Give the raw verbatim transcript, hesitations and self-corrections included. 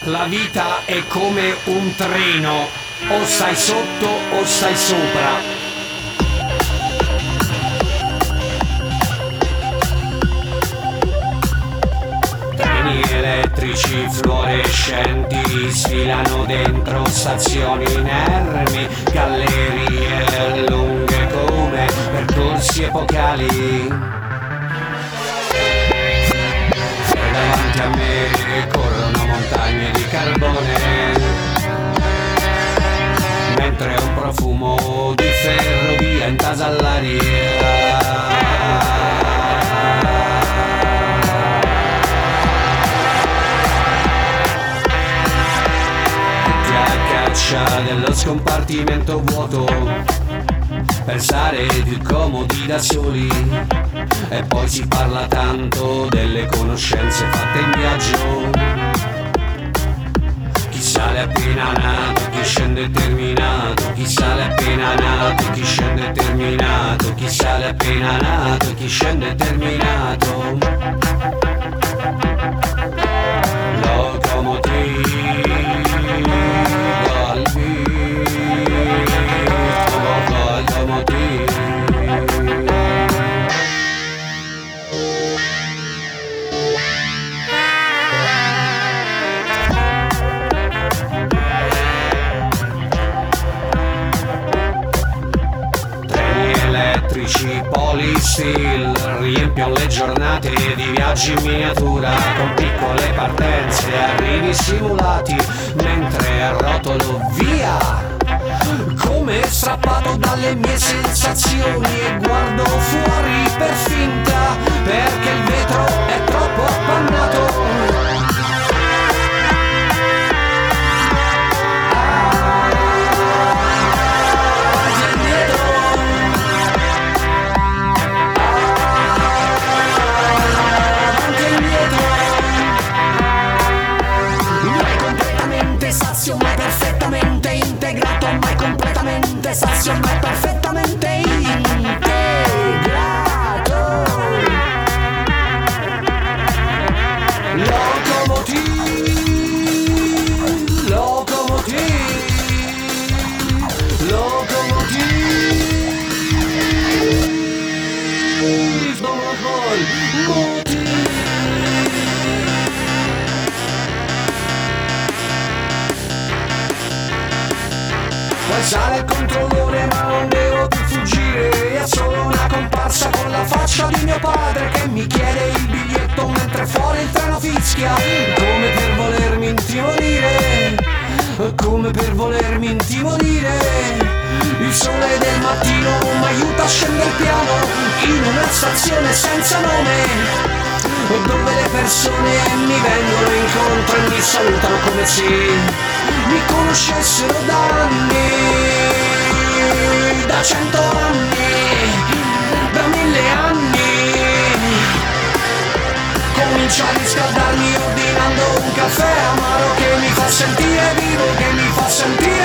La vita è come un treno, o stai sotto o stai sopra. Elettrici fluorescenti sfilano dentro stazioni inermi, gallerie lunghe come percorsi epocali. E davanti a me corrono montagne di carbone, mentre un profumo di ferrovia intasa all'aria. Dello scompartimento vuoto, pensare più comodi da soli, e poi si parla tanto delle conoscenze fatte in viaggio. Chi sale appena nato, chi scende terminato, chi sale appena nato, chi scende terminato, chi sale appena nato, chi scende terminato. Locomotiva Polysteel riempiono le giornate di viaggi in miniatura, con piccole partenze e arrivi simulati, mentre arrotolo via come strappato dalle mie sensazioni e guardo fuori per finta, perché il vetro è troppo appannato. Mai perfettamente integrato, mai completamente sazio, mai perfettamente integrato. Locomotive, locomotive, locomotive, locomotive. Poi sale il controllore ma non devo più fuggire, è solo una comparsa con la faccia di mio padre che mi chiede il biglietto mentre fuori il treno fischia, come per volermi intimorire, come per volermi intimorire. Il sole del mattino mi aiuta a scendere piano in una stazione senza nome, dove le persone mi vengono incontro e mi salutano come se mi conoscessero da anni, da cento anni, da mille anni. Comincio a riscaldarmi ordinando un caffè amaro che mi fa sentire vivo, che mi fa sentire